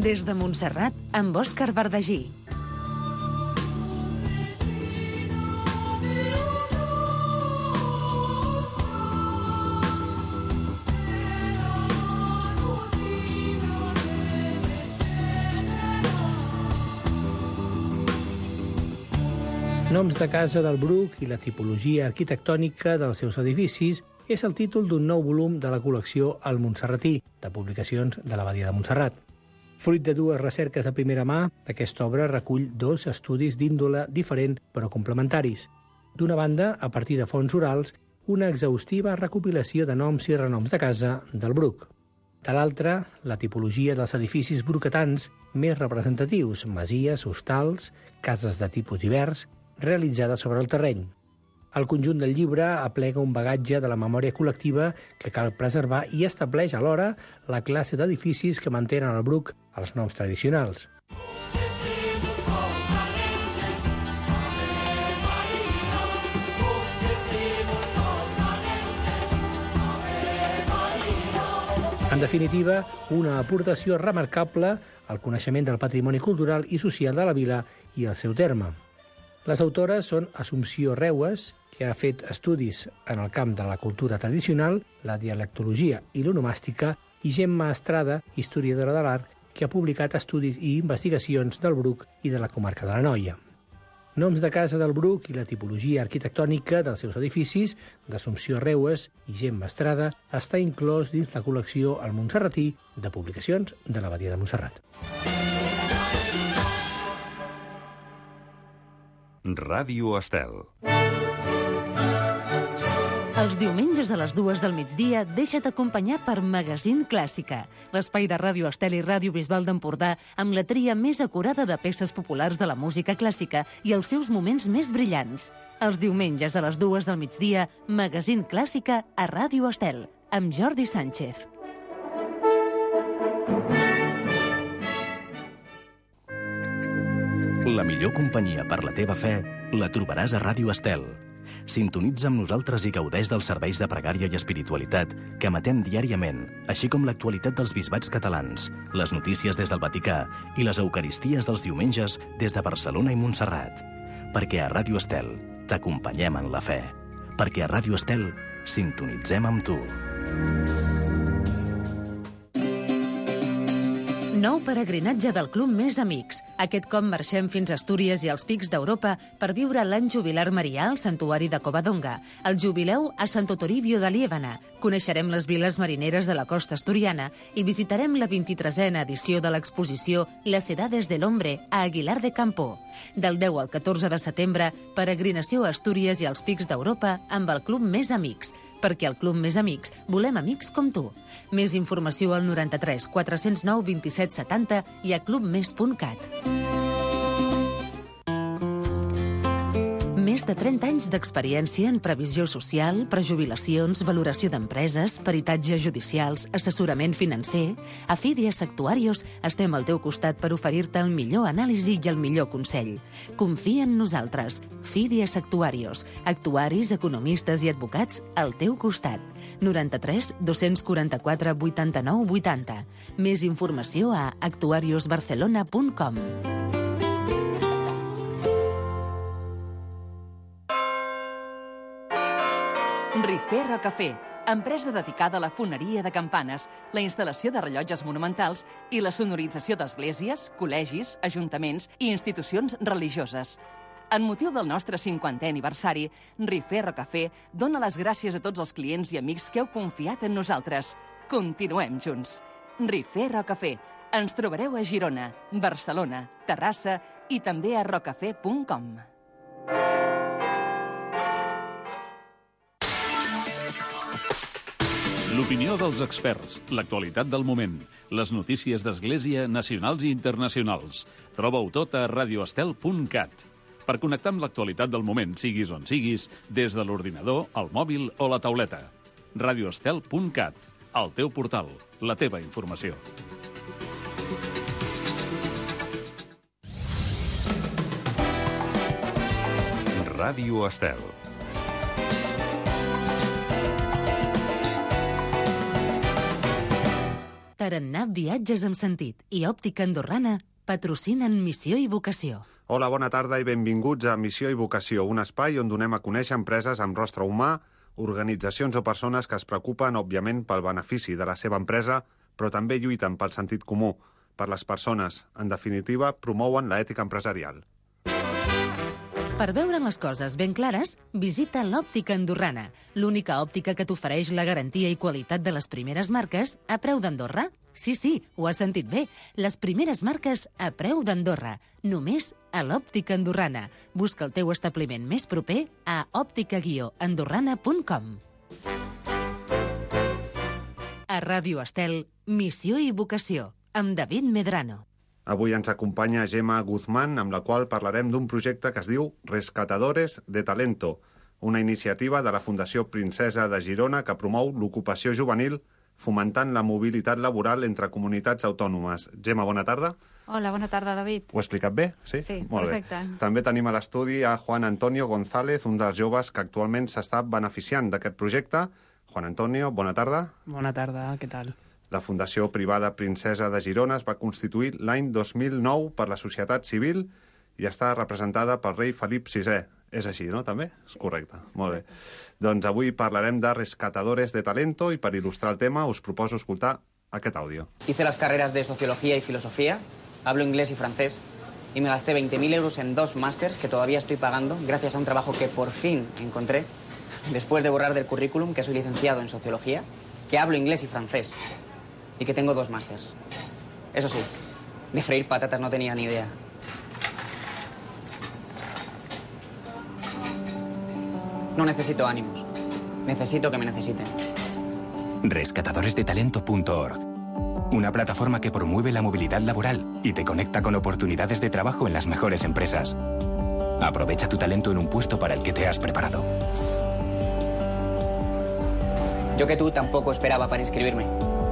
Des de Montserrat, amb Òscar Verdagí. Noms de casa del Bruc i la tipologia arquitectònica dels seus edificis és el títol d'un nou volum de la col·lecció El Montserratí, de publicacions de l'Abadia de Montserrat. Fruit de dues recerques de primera mà, aquesta obra recull dos estudis d'índole diferent però complementaris. D'una banda, a partir de fonts orals, una exhaustiva recopilació de noms i renoms de casa del Bruc. De l'altra, la tipologia dels edificis bruquetans més representatius, masies, hostals, cases de tipus divers, realitzada sobre el terreny. El conjunt del llibre aplega un bagatge de la memòria col·lectiva que cal preservar i estableix alhora la classe d'edificis que mantenen al Bruc els noms tradicionals. En definitiva, una aportació remarcable al coneixement del patrimoni cultural i social de la vila i el seu terme. Les autores són Assumpció Reues, que ha fet estudis en el camp de la cultura tradicional, la dialectologia i l'onomàstica, i Gemma Estrada, historiadora de l'art, que ha publicat estudis i investigacions del Bruc i de la comarca de l'Anoia. Noms de casa del Bruc i la tipologia arquitectònica dels seus edificis, d'Assumpció Reues i Gemma Estrada, està inclòs dins la col·lecció El Montserratí de publicacions de l'Abadia de Montserrat. Ràdio Estel. Els diumenges a les 2 del migdia deixa't acompanyar per Magazín Clàssica, l'espai de Ràdio Estel i Ràdio Bisbal d'Empordà amb la tria més acurada de peces populars de la música clàssica i els seus moments més brillants. Els diumenges a les 2 del migdia, Magazín Clàssica a Ràdio Estel, amb Jordi Sánchez. La millor companyia per la teva fe la trobaràs a Ràdio Estel. Sintonitza amb nosaltres i gaudeix dels serveis de pregària i espiritualitat que emetem diàriament, així com l'actualitat dels bisbats catalans, les notícies des del Vaticà i les eucaristies dels diumenges des de Barcelona i Montserrat. Perquè a Ràdio Estel t'acompanyem en la fe. Perquè a Ràdio Estel sintonitzem amb tu. Nou peregrinatge del Club Més Amics. Aquest cop marxem fins a Astúries i als Pics d'Europa per viure l'any jubilar marià al santuari de Covadonga, el jubileu a Santo Toribio de Liébana. Coneixerem les viles marineres de la costa asturiana i visitarem la 23a edició de l'exposició Las Edades del Hombre a Aguilar de Campoo. Del 10 al 14 de setembre, peregrinació a Astúries i als Pics d'Europa amb el Club Més Amics. Perquè al Club Més Amics volem amics com tu. Més informació al 93 409 27 70 i a clubmes.cat. Més de 30 anys d'experiència en previsió social, prejubilacions, valoració d'empreses, peritatges judicials, assessorament financer. A Fidias Actuarios estem al teu costat per oferir-te el millor anàlisi i el millor consell. Confia en nosaltres. Fidias Actuarios. Actuaris, economistes i advocats al teu costat. 93 244 89 80. Més informació a actuariosbarcelona.com. Rifera Café, empresa dedicada a la foneria de campanes, la instal·lació de rellotges monumentals i la sonorització d'esglésies, col·legis, ajuntaments i institucions religioses. En motiu del nostre 50è aniversari, Rifera Café dona les gràcies a tots els clients i amics que heu confiat en nosaltres. Continuem junts. Rifera Café. Ens trobareu a Girona, Barcelona, Terrassa i també a rocafé.com. L'opinió dels experts, l'actualitat del moment, les notícies d'Església nacionals i internacionals. Troba-ho tot a radioestel.cat. Per connectar amb l'actualitat del moment, siguis on siguis, des de l'ordinador, el mòbil o la tauleta. radioestel.cat, el teu portal, la teva informació. Ràdio Estel. Tarannà Viatges amb Sentit i Òptica Andorrana patrocinen Missió i Vocació. Hola, bona tarda i benvinguts a Missió i Vocació, un espai on donem a conèixer empreses amb rostre humà, organitzacions o persones que es preocupen, òbviament, pel benefici de la seva empresa, però també lluiten pel sentit comú, per les persones. En definitiva, promouen l'ètica empresarial. Per veure les coses ben clares, visita l'Òptica Andorrana, l'única òptica que t'ofereix la garantia i qualitat de les primeres marques a preu d'Andorra. Sí, ho has sentit bé. Les primeres marques a preu d'Andorra. Només a l'Òptica Andorrana. Busca el teu establiment més proper a òptica-andorrana.com. A Ràdio Estel, Missió i Vocació, amb David Medrano. Avui ens acompanya Gemma Guzmán, amb la qual parlarem d'un projecte que es diu Rescatadores de Talento, una iniciativa de la Fundació Princesa de Girona que promou l'ocupació juvenil fomentant la mobilitat laboral entre comunitats autònomes. Gemma, bona tarda. Hola, bona tarda, David. Ho he explicat bé? Sí, molt perfecte. Bé. També tenim a l'estudi a Juan Antonio González, un dels joves que actualment s'està beneficiant d'aquest projecte. Juan Antonio, bona tarda. Bona tarda, què tal? La Fundació Privada Princesa de Girona es va constituir l'any 2009 per la societat civil i està representada pel rei Felip VI. És així, no, també? És correcte. Molt bé. Doncs avui parlarem de Rescatadores de Talento i per il·lustrar el tema us proposo escoltar aquest àudio. Hice las carreras de Sociología y Filosofía, hablo inglés y francés, y me gasté 20.000 euros en 2 másters que todavía estoy pagando gracias a un trabajo que por fin encontré, después de borrar del currículum que soy licenciado en Sociología, que hablo inglés y francés, y que tengo 2 másters. Eso sí, de freír patatas no tenía ni idea. No necesito ánimos. Necesito que me necesiten. Rescatadoresdetalento.org. Una plataforma que promueve la movilidad laboral y te conecta con oportunidades de trabajo en las mejores empresas. Aprovecha tu talento en un puesto para el que te has preparado. Yo que tú tampoco esperaba para inscribirme.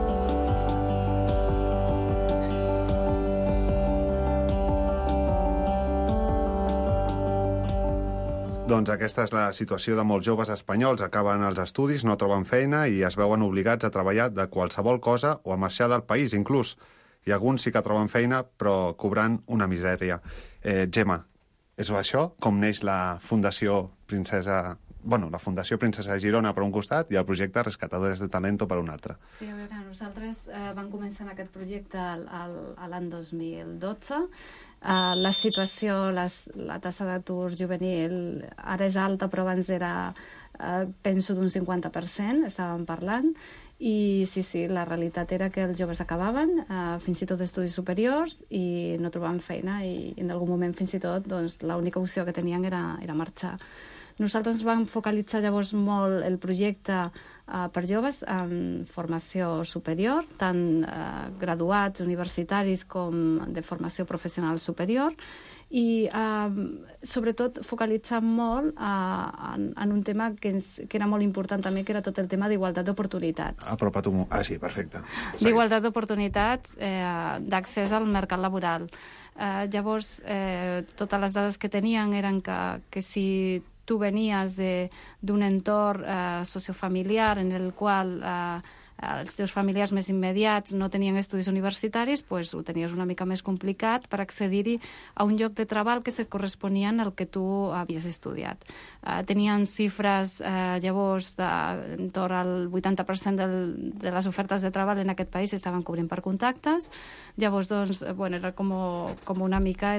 Doncs aquesta és la situació de molts joves espanyols. Acaben els estudis, no troben feina i es veuen obligats a treballar de qualsevol cosa o a marxar del país, inclús. I alguns sí que troben feina, però cobrant una misèria. Gemma, és això com neix la Fundació Princesa... Bueno, la Fundació Princesa de Girona per un costat i el projecte Rescatadores de Talento per un altre. Sí, a veure, nosaltres vam començar en aquest projecte l'any 2012. La situació, la tassa d'atur juvenil ara és alta, però abans era, penso, d'un 50%, estàvem parlant, i sí, la realitat era que els joves acabaven, fins i tot estudis superiors, i no trobaven feina, i en algun moment fins i tot doncs, l'única opció que tenien era marxar. Nosaltres vam focalitzar llavors molt el projecte per joves en formació superior, tant graduats universitaris com de formació professional superior, i sobretot focalitzar molt en un tema que era molt important també, que era tot el tema d'igualtat d'oportunitats. Apropa't un... sí, perfecte. D'igualtat d'oportunitats, d'accés al mercat laboral. Llavors, totes les dades que tenien eren que si tu venies d'un entorn sociofamiliar en el qual els teus familiars més immediats no tenien estudis universitaris, doncs ho tenies una mica més complicat per accedir-hi a un lloc de treball que se corresponien al que tu havies estudiat. Tenien xifres llavors d'entorn al 80% de les ofertes de treball en aquest país estaven cobrint per contactes. Llavors, doncs, era com una mica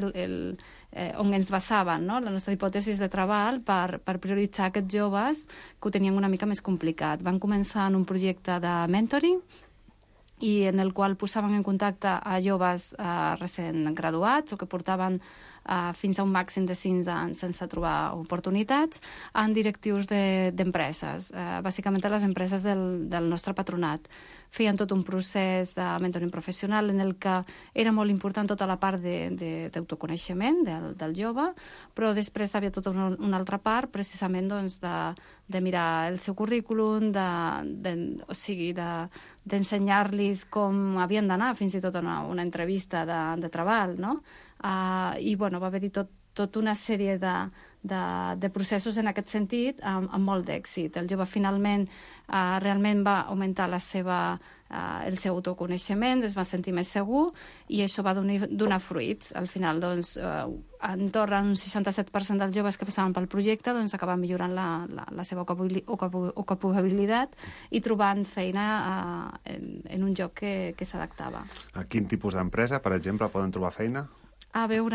on ens basaven, no? La nostra hipòtesi de treball per prioritzar aquests joves que ho tenien una mica més complicat. Van començar en un projecte de mentoring i en el qual posaven en contacte a joves recent graduats o que portaven fins a un màxim de 5 anys sense trobar oportunitats en directius d'empreses, bàsicament a les empreses del nostre patronat. Feien tot un procés de mentoring professional en el que era molt important tota la part d'autoconeixement del jove, però després havia tota una altra part precisament de mirar el seu currículum, o sigui, d'ensenyar-los com havien d'anar fins i tot a una entrevista de treball, no? I va haver-hi tota una sèrie de processos en aquest sentit amb molt d'èxit. El jove finalment realment va augmentar la seva el seu autoconeixement, es va sentir més segur i això va donar fruits. Al final, doncs, entorn a un 67% dels joves que passaven pel projecte doncs, acaben millorant la seva ocupabilitat i trobant feina en un lloc que s'adaptava. A quin tipus d'empresa, per exemple, poden trobar feina? A veure,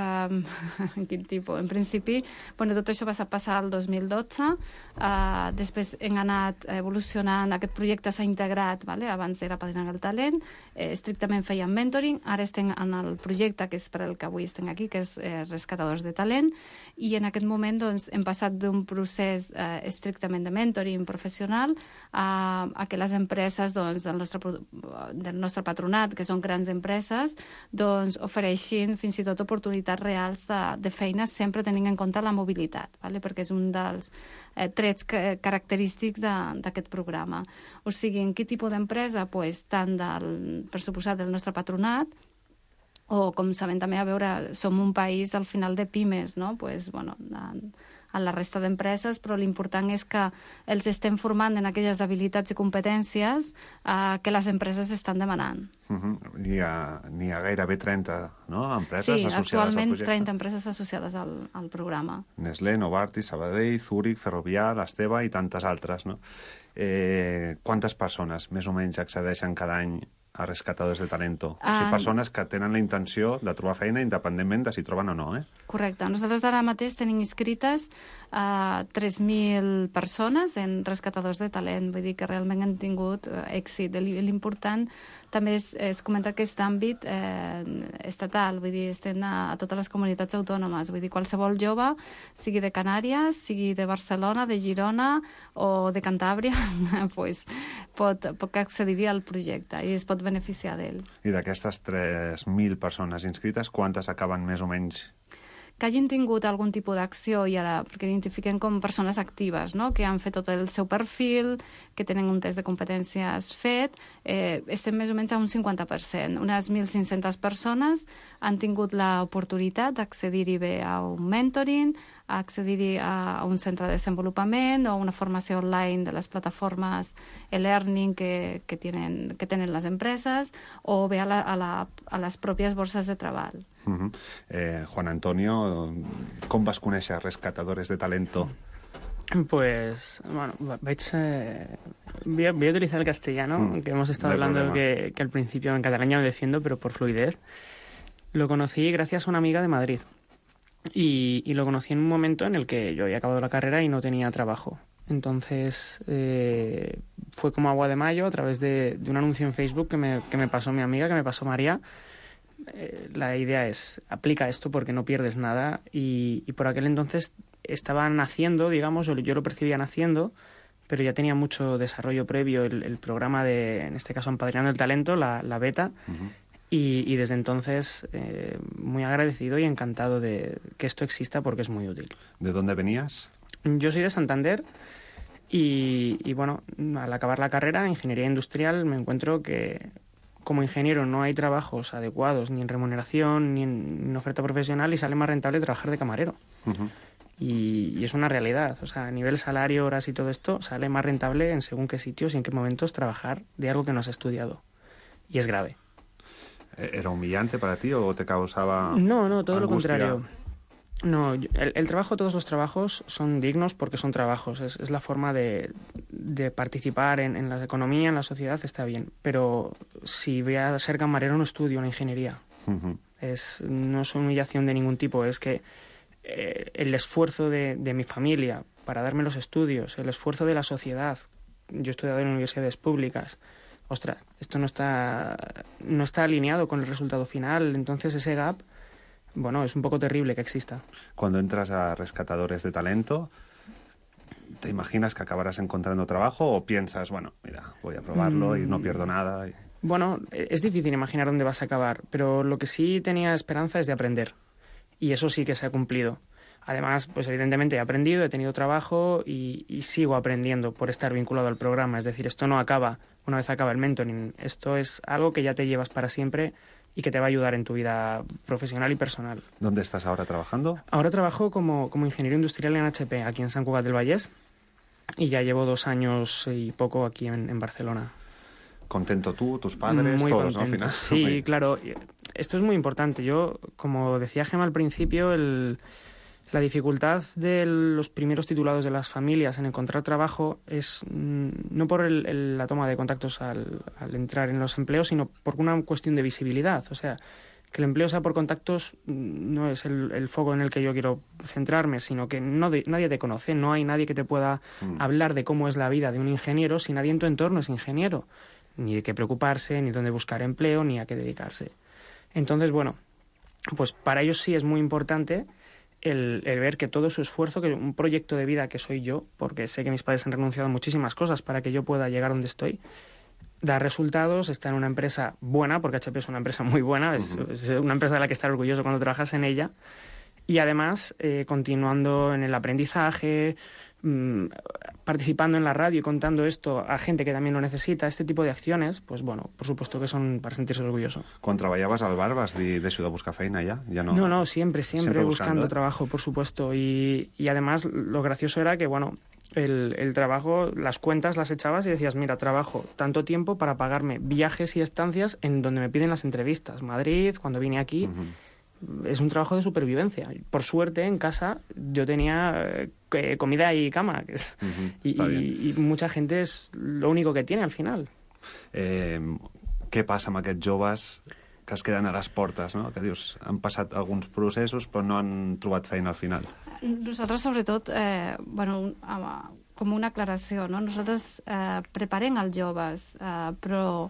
quin tipus? En principi, tot això va passar el 2012, després hem anat evolucionant, aquest projecte s'ha integrat, abans era Padrinant el Talent, estrictament feien mentoring, ara estem en el projecte que és per el que avui estem aquí, que és Rescatadors de Talent, i en aquest moment hem passat d'un procés estrictament de mentoring professional a que les empreses del nostre patronat, que són grans empreses, ofereixin fins i tot oportunitats reals de feina, sempre tenint en compte la mobilitat, perquè és un dels trets característics d'aquest programa. O sigui, en quin tipus d'empresa? Tant per suposat del nostre patronat, o com sabem també, a veure, som un país al final de pimes, no? En la resta d'empreses, però l'important és que els estem formant en aquelles habilitats i competències que les empreses estan demanant. N'hi ha gairebé 30 empreses associades al projecte. Sí, actualment 30 empreses associades al programa. Nestlé, Novartis, Sabadell, Zurich, Ferrovial, Esteve i tantes altres. Quantes persones més o menys accedeixen cada any a Rescatadors de Talento? O sigui, persones que tenen la intenció de trobar feina independentment de si troben o no, Correcte. Nosaltres ara mateix tenim inscrites 3.000 persones en Rescatadors de Talent. Vull dir que realment han tingut èxit. L'important també és comentar aquest àmbit estatal. Vull dir, estem a totes les comunitats autònomes. Vull dir, qualsevol jove, sigui de Canàries, sigui de Barcelona, de Girona o de Cantàbria, pot accedir al projecte i es pot beneficiar d'ell. I d'aquestes 3.000 persones inscrites, quantes acaben més o menys? Que hagin tingut algun tipus d'acció, i ara, perquè identifiquem com persones actives, que han fet tot el seu perfil, que tenen un test de competències fet, estem més o menys a un 50%. Unes 1.500 persones han tingut l'oportunitat d'accedir-hi bé a un mentoring, a accedir-hi a un centre de desenvolupament o una formació online de les plataformes e-learning que tenen les empreses, o bé a les pròpies borses de treball. Juan Antonio, com vas conèixer Rescatadores de Talento? Pues, bueno, voy a utilizar el castellano, que hemos estado hablando que al principio en catalán ya me defiendo, pero por fluidez. Lo conocí gracias a una amiga de Madrid. Y lo conocí en un momento en el que yo había acabado la carrera y no tenía trabajo. Entonces fue como agua de mayo a través de un anuncio en Facebook que me pasó mi amiga, que me pasó María. La idea es, aplica esto porque no pierdes nada, y por aquel entonces estaba naciendo, digamos, o yo lo percibía naciendo, pero ya tenía mucho desarrollo previo el programa de, en este caso, Empadrinando el Talento, la beta, y desde entonces muy agradecido y encantado de que esto exista porque es muy útil. ¿De dónde venías? Yo soy de Santander y bueno, al acabar la carrera, Ingeniería Industrial, me encuentro que como ingeniero no hay trabajos adecuados ni en remuneración ni en oferta profesional, y sale más rentable trabajar de camarero. Y es una realidad. O sea, a nivel salario, horas y todo esto, sale más rentable en según qué sitios y en qué momentos trabajar de algo que no has estudiado. Y es grave. ¿Era humillante para ti o te causaba No, todo angustia? Lo contrario. No, el trabajo, todos los trabajos son dignos porque son trabajos. Es la forma de participar en la economía, en la sociedad, está bien. Pero si voy a ser camarero no estudio una ingeniería. No es humillación de ningún tipo. Es que el esfuerzo de mi familia para darme los estudios, el esfuerzo de la sociedad. Yo he estudiado en universidades públicas. Ostras, esto no está alineado con el resultado final. Entonces ese gap, bueno, es un poco terrible que exista. Cuando entras a Rescatadores de Talento, ¿te imaginas que acabarás encontrando trabajo o piensas, bueno, mira, voy a probarlo y no pierdo nada? Bueno, es difícil imaginar dónde vas a acabar, pero lo que sí tenía esperanza es de aprender. Y eso sí que se ha cumplido. Además, pues evidentemente he aprendido, he tenido trabajo y sigo aprendiendo por estar vinculado al programa. Es decir, esto no acaba una vez acaba el mentoring. Esto es algo que ya te llevas para siempre y que te va a ayudar en tu vida profesional y personal. ¿Dónde estás ahora trabajando? Ahora trabajo como ingeniero industrial en HP, aquí en Sant Cugat del Vallès, y ya llevo 2 años y poco aquí en Barcelona. Contento tú, tus padres, muy todos, contento. ¿no? Al final. Sí, claro. Esto es muy importante. Yo, como decía Gemma al principio, la dificultad de los primeros titulados de las familias en encontrar trabajo es no por la toma de contactos al entrar en los empleos, sino por una cuestión de visibilidad. O sea, que el empleo sea por contactos no es el foco en el que yo quiero centrarme, sino que nadie te conoce, no hay nadie que te pueda hablar de cómo es la vida de un ingeniero si nadie en tu entorno es ingeniero. Ni de qué preocuparse, ni dónde buscar empleo, ni a qué dedicarse. Entonces, bueno, pues para ellos sí es muy importante el ver que todo su esfuerzo, que un proyecto de vida que soy yo, porque sé que mis padres han renunciado a muchísimas cosas para que yo pueda llegar donde estoy, da resultados, está en una empresa buena, porque HP es una empresa muy buena, es una empresa de la que estar orgulloso cuando trabajas en ella, y además continuando en el aprendizaje, participando en la radio y contando esto a gente que también lo necesita, este tipo de acciones, pues bueno, por supuesto que son para sentirse orgulloso. Quan treballaves al bar vas decidir buscar feina ja no... No, siempre buscando trabajo, por supuesto, y además lo gracioso era que, bueno, el trabajo, las cuentas las echabas y decías, mira, trabajo tanto tiempo para pagarme viajes y estancias en donde me piden las entrevistas, Madrid, cuando vine aquí... Es un trabajo de supervivencia. Por suerte, en casa, yo tenía comida y cama. Y mucha gente es lo único que tiene al final. Què passa amb aquests joves que es queden a les portes, no? Que dius, han passat alguns processos però no han trobat feina al final? Nosaltres, sobretot, com una aclaració, no? Nosaltres preparem els joves, però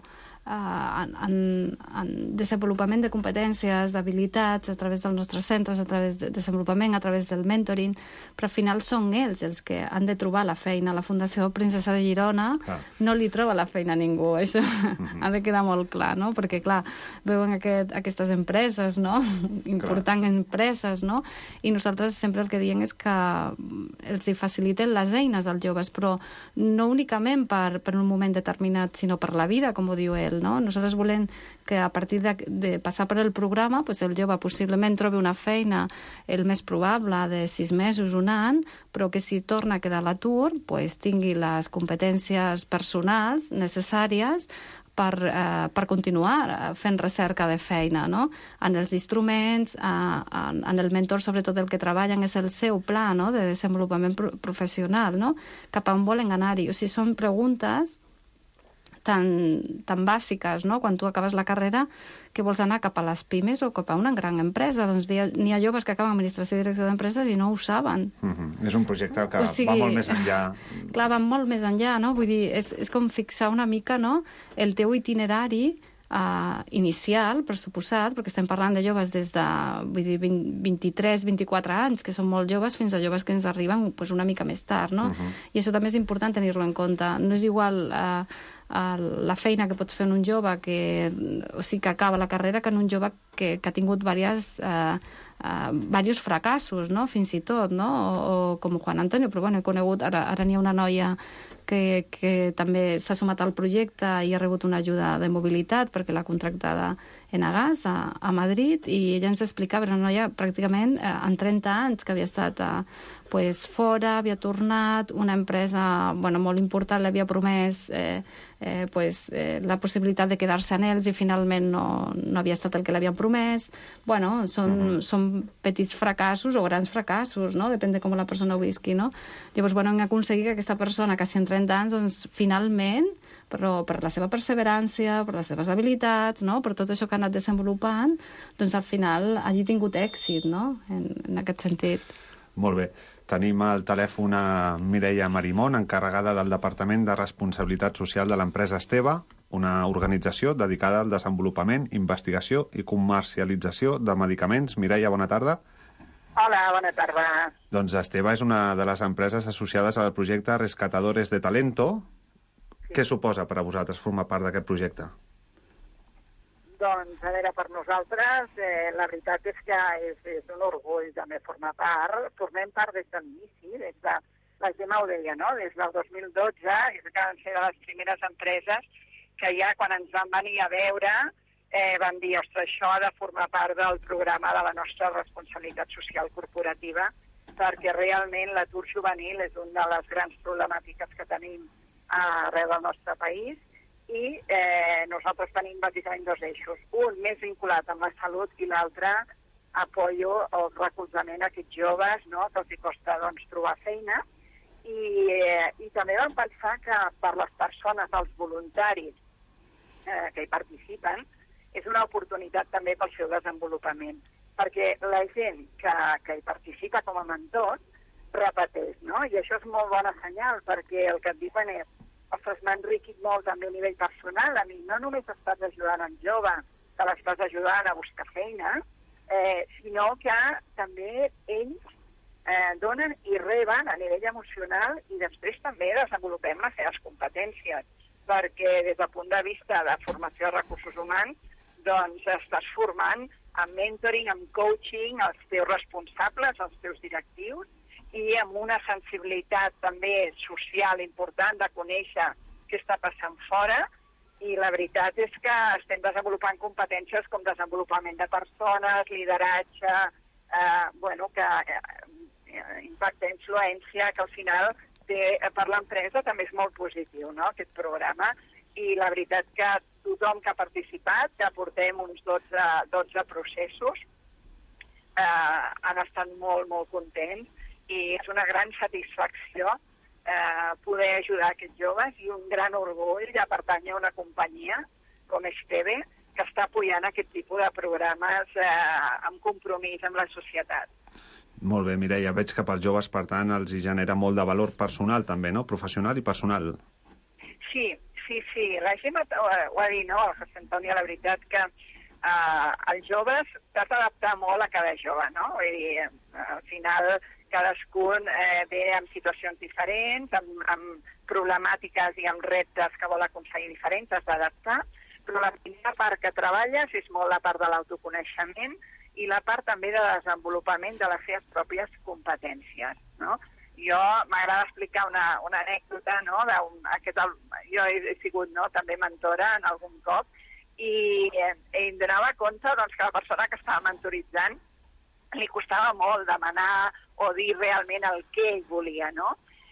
en desenvolupament de competències, d'habilitats, a través dels nostres centres, a través de desenvolupament, a través del mentoring, però al final són ells els que han de trobar la feina. La Fundació Princesa de Girona no li troba la feina a ningú, això ha de quedar molt clar, no? Perquè, clar, veuen aquestes empreses, no? Importants empreses, no? I nosaltres sempre el que diem és que els hi faciliten les eines als joves, però no únicament per un moment determinat, sinó per la vida, com ho diu ell, no? Nosaltres volem que a partir de passar per el programa pues el jove possiblement trobi una feina el més probable de 6 mesos, un any, però que si torna a quedar a l'atur pues tingui les competències personals necessàries per continuar fent recerca de feina, no? En els instruments, en el mentor, sobretot el que treballen és el seu pla, no? De desenvolupament professional, no? Cap a on volen anar-hi. O sigui, són preguntes tan bàsiques, no? Quan tu acabes la carrera, que vols anar cap a les pimes o cap a una gran empresa. Doncs n'hi ha joves que acaben administració i direcció d'empreses i no ho saben. És un projecte que va molt més enllà. Clar, va molt més enllà, no? Vull dir, és com fixar una mica, no?, el teu itinerari inicial, per suposat, perquè estem parlant de joves des de 23-24 anys, que són molt joves, fins a joves que ens arriben pues, una mica més tard, no? I això també és important tenir-ho en compte. No és igual la feina que pots fer en un jove que acaba la carrera que en un jove que ha tingut diversos fracassos, no? Fins i tot, no? O com Juan Antonio, però bueno, he conegut, ara n'hi ha una noia que també s'ha sumat al projecte i ha rebut una ajuda de mobilitat perquè l'ha contractada Enagas a Madrid, i ella ens explicava, era una noia pràcticament en 30 anys que havia estat fora, havia tornat, una empresa molt important l'havia promès la possibilitat de quedar-se en ells i finalment no havia estat el que l'havien promès. Bueno, són petits fracassos o grans fracassos, no? Depèn de com la persona ho visqui, no? Llavors, hem aconseguit que aquesta persona, quasi en 30 anys, doncs, finalment, però per la seva perseverància, per les seves habilitats, no? Per tot això que ha anat desenvolupant, doncs al final hagi tingut èxit, no? En aquest sentit. Molt bé. Tenim al telèfon a Mireia Marimón, encarregada del Departament de Responsabilitat Social de l'empresa Esteve, una organització dedicada al desenvolupament, investigació i comercialització de medicaments. Mireia, bona tarda. Hola, bona tarda. Doncs Esteve és una de les empreses associades al projecte Rescatadores de Talento. Sí. Què suposa per a vosaltres formar part d'aquest projecte? Doncs, a veure, per nosaltres, la veritat és que és un orgull també formar part. Formem part des de l'inici, la Gemma ho deia, no? Des del 2012, és que van ser de les primeres empreses que ja quan ens van venir a veure van dir, ostres, això ha de formar part del programa de la nostra responsabilitat social corporativa, perquè realment l'atur juvenil és una de les grans problemàtiques que tenim arreu del nostre país, i nosaltres tenim bàsicament 2 eixos. Un més vinculat amb la salut i l'altre apoyo o recolzament a aquests joves, no?, que els costa trobar feina. I també vam pensar que per les persones, els voluntaris que hi participen, és una oportunitat també pel seu desenvolupament, perquè la gent que hi participa com a mentor repeteix, no? I això és molt bona senyal, perquè el que et diuen és: ostres, m'ha enriquit molt també a nivell personal, a mi no només estàs ajudant en jove, que l'estàs ajudant a buscar feina, sinó que també ells donen i reben a nivell emocional i després també desenvolupem les seves competències, perquè des del punt de vista de formació de recursos humans, doncs estàs formant amb mentoring, amb coaching, els teus responsables, els teus directius, i amb una sensibilitat també social important de conèixer què està passant fora, i la veritat és que estem desenvolupant competències com desenvolupament de persones, lideratge, impacte, influència, que al final per l'empresa també és molt positiu, no?, aquest programa. I la veritat que tothom que ha participat, que portem uns 12 processos, han estat molt, molt contents, i és una gran satisfacció poder ajudar aquests joves i un gran orgull de pertànyer a una companyia com Esteve, que està apoyant aquest tipus de programes amb compromís amb la societat. Molt bé, Mireia, veig que pels joves, per tant, els hi genera molt de valor personal també, no? Professional i personal. Sí, la gent ho ha dit, no, José Antonio, la veritat que els joves t'has d'adaptar molt a cada jove, no? Vull dir, al final cadascun ve amb situacions diferents, amb problemàtiques i amb reptes que vol aconseguir diferents, has d'adaptar, però la primera part que treballes és molt la part de l'autoconeixement i la part també de desenvolupament de les seves pròpies competències, no? Jo m'agrada explicar una anècdota, no? Jo he sigut també mentora en algun cop i em donava compte que la persona que estava mentoritzant li costava molt demanar o dir realment el que ell volia, no?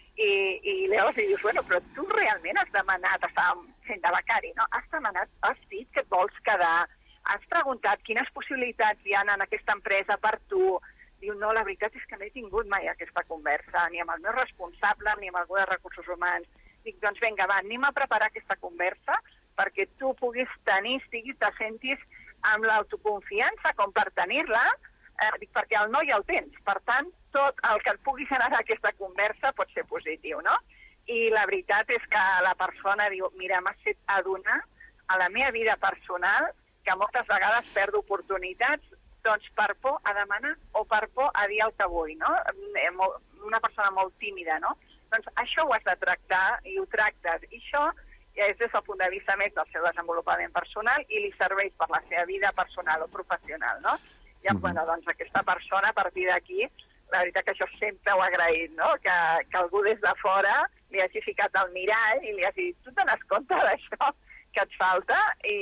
I llavors li dius, bueno, però tu realment has demanat, estàvem fent de becari, no? Has dit que et vols quedar, has preguntat quines possibilitats hi ha en aquesta empresa per tu. Diu, no, la veritat és que no he tingut mai aquesta conversa, ni amb el meu responsable, ni amb algú de recursos humans. Dic, doncs vinga, va, anem a preparar aquesta conversa perquè tu puguis tenir, te sentis amb l'autoconfiança com per tenir-la, dic, perquè el no ja el tens. Per tant, tot el que et pugui generar aquesta conversa pot ser positiu, no? I la veritat és que la persona diu, mira, m'has fet adonar a la meva vida personal que moltes vegades perdo oportunitats doncs per por a demanar o per por a dir el que vull, no? Una persona molt tímida, no? Doncs això ho has de tractar i ho tractes. I això és des del punt de vista més del seu desenvolupament personal i li serveix per la seva vida personal o professional, no? I bueno, doncs aquesta persona, a partir d'aquí, la veritat que això sempre ho he agraït, no? Que algú des de fora li hagi ficat al mirall i li hagi dit, tu te n'has compte d'això que et falta?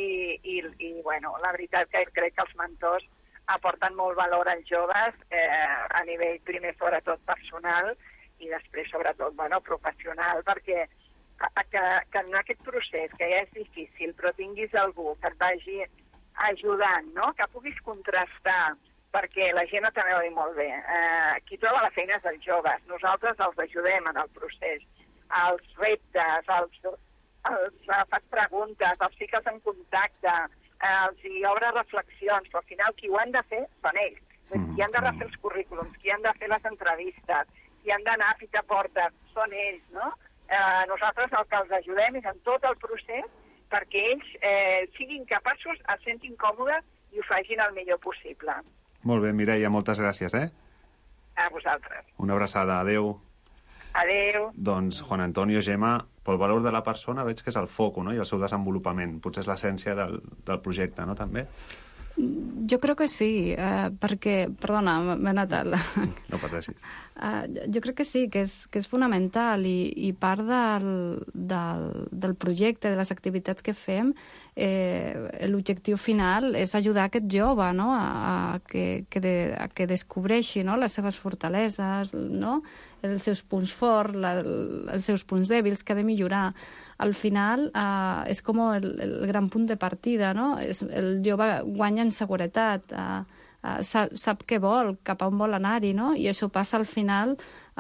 I bueno, la veritat que crec que els mentors aporten molt valor als joves a nivell primer sobretot personal i després sobretot professional, perquè que en aquest procés que ja és difícil però tinguis algú que et vagi ajudant, no? Que puguis contrastar, perquè la gent també ho diu molt bé. Qui troba la feina és els joves, nosaltres els ajudem en el procés, els reptes, els fas preguntes, els fiques en contacte, els hi obres reflexions, però al final qui ho han de fer són ells. Qui han de refer els currículums, qui han de fer les entrevistes, qui han d'anar a picar portes, són ells, no? Nosaltres el que els ajudem és en tot el procés perquè ells siguin capaços, es sentin còmodes i ho facin el millor possible. Molt bé, Mireia, moltes gràcies, A vosaltres. Una abraçada, adeu. Adeu. Doncs, Juan Antonio, Gemma, pel valor de la persona veig que és el foco, no?, i el seu desenvolupament. Potser és l'essència del projecte, no?, també? Jo crec que sí, perquè... Perdona, m'he anat No pateixis. Jo crec que sí, que és fonamental i part del projecte, de les activitats que fem, l'objectiu final és ajudar aquest jove, no? a que descobreixi, no? les seves fortaleses, no? els seus punts forts, els seus punts dèbils que ha de millorar. Al final és com el gran punt de partida, no? El jove guanya en seguretat, sap què vol, cap a on vol anar-hi, no? I això passa al final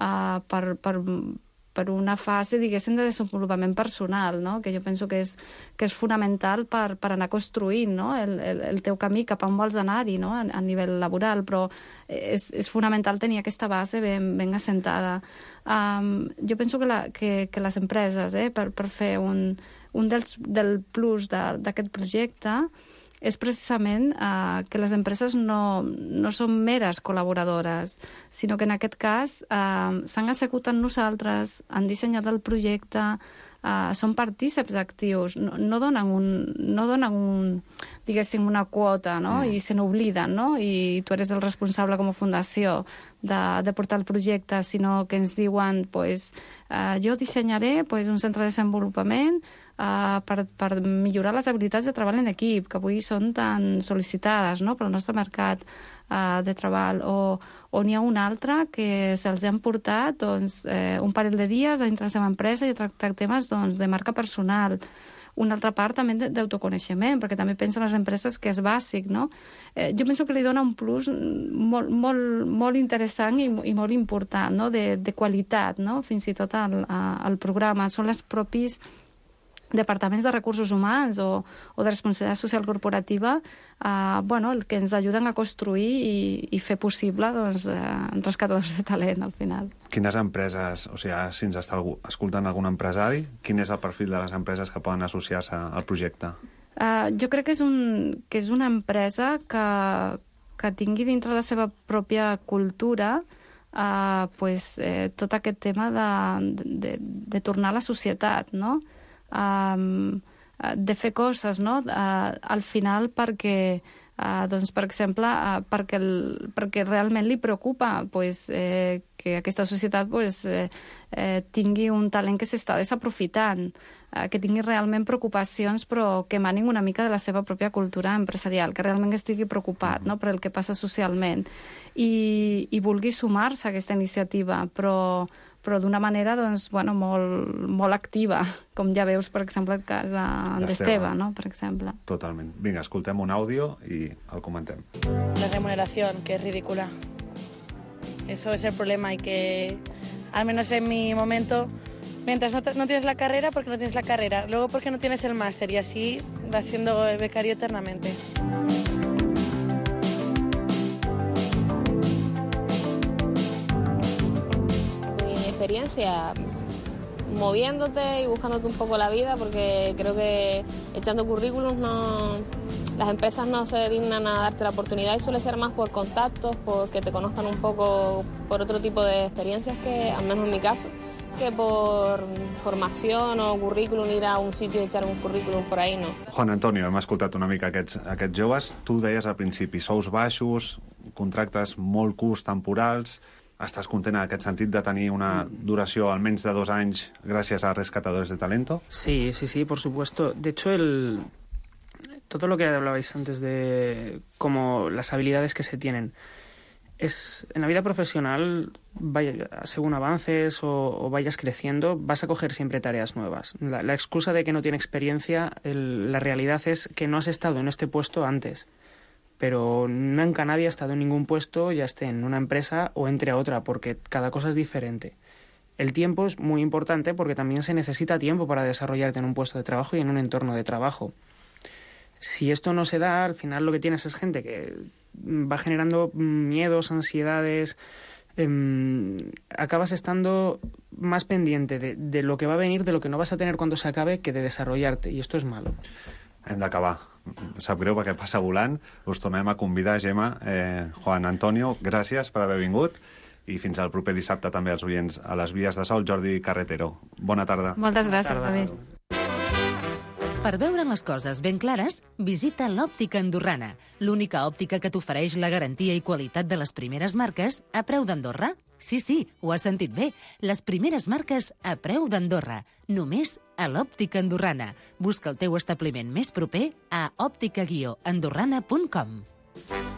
per una fase, diguéssim, de desenvolupament personal, no? Que jo penso que és fonamental per anar construint, no? el teu camí cap a on vols anar-hi, no? A nivell laboral, però és fonamental tenir aquesta base ben assentada. Jo penso que les empreses, per fer un del plus d'aquest projecte, és precisament que les empreses no són meres col·laboradores, sinó que en aquest cas s'han assegut amb nosaltres, han dissenyat el projecte, són partíceps actius, no donen diguéssim, una quota, no? I se n'obliden, no? I tu eres el responsable com a fundació de portar el projecte, sinó que ens diuen jo dissenyaré un centre de desenvolupament per millorar les habilitats de treball en equip, que avui són tan sol·licitades, no? pel nostre mercat de treball, o n'hi ha un altre que se'ls han portat un parell de dies a dintre la seva empresa i a tractar temes de marca personal. Una altra part també d'autoconeixement, perquè també pensen les empreses que és bàsic, no? Jo penso que li dona un plus molt interessant i molt important, no? de qualitat, no? Fins i tot al programa. Són les propis departaments de recursos humans o de responsabilitat social corporativa el que ens ajuden a construir i fer possible rescatadors de talent al final. Quines empreses, o sigui, si ens està escoltant algun empresari, quin és el perfil de les empreses que poden associar-se al projecte? Jo crec que és una empresa que tingui dintre la seva pròpia cultura tot aquest tema de tornar a la societat, no? De fer coses, no? Al final perquè per exemple, perquè realment li preocupa que aquesta societat tingui un talent que s'està desaprofitant, que tingui realment preocupacions però que emanin una mica de la seva pròpia cultura empresarial, que realment estigui preocupat per el que passa socialment i vulgui sumar-se a aquesta iniciativa, però d'una manera molt activa, com ja veus, per exemple, el cas d'Esteve, no? Per exemple. Totalment. Vinga, escoltem un àudio i el comentem. La remuneración, que es ridícula. Eso es el problema y que, al menos en mi momento, mientras no tienes la carrera, porque no tienes la carrera, luego porque no tienes el máster y así vas siendo becario eternamente. Experiencia moviéndote y buscándote un poco la vida, porque creo que echando currículums las empresas no se dignan a darte la oportunidad y suele ser más por contactos, porque te conozcan un poco por otro tipo de experiencias, que al menos en mi caso, que por formación o currículum, ir a un sitio i echar un currículum por ahí, no. Juan Antonio, hem escoltat una mica aquests joves. Tu deies al principi, sous baixos, contractes molt curts, temporals. Estàs content en aquest sentit de tenir una duració almenys de 2 anys gràcies a Rescatadores de Talento? Sí, por supuesto. De hecho, todo lo que hablabais antes de como las habilidades que se tienen, en la vida profesional, según avances o vayas creciendo, vas a coger siempre tareas nuevas. La excusa de que no tiene experiencia, la realidad es que no has estado en este puesto antes. Pero nunca nadie ha estado en ningún puesto, ya esté en una empresa o entre a otra, porque cada cosa es diferente. El tiempo es muy importante porque también se necesita tiempo para desarrollarte en un puesto de trabajo y en un entorno de trabajo. Si esto no se da, al final lo que tienes es gente que va generando miedos, ansiedades, acabas estando más pendiente de lo que va a venir, de lo que no vas a tener cuando se acabe, que de desarrollarte, y esto es malo. Hem d'acabar. Sap greu perquè passa volant. Us tornem a convidar, Gemma, Juan Antonio, gràcies per haver vingut i fins al proper dissabte també als oients a les Vies de Sol, Jordi Carretero. Bona tarda. Moltes gràcies, David. Per veure les coses ben clares, visita l'Òptica Andorrana, l'única òptica que t'ofereix la garantia i qualitat de les primeres marques a preu d'Andorra. Sí, ho has sentit bé. Les primeres marques a preu d'Andorra. Només a l'Òptica Andorrana. Busca el teu establiment més proper a òptica-andorrana.com.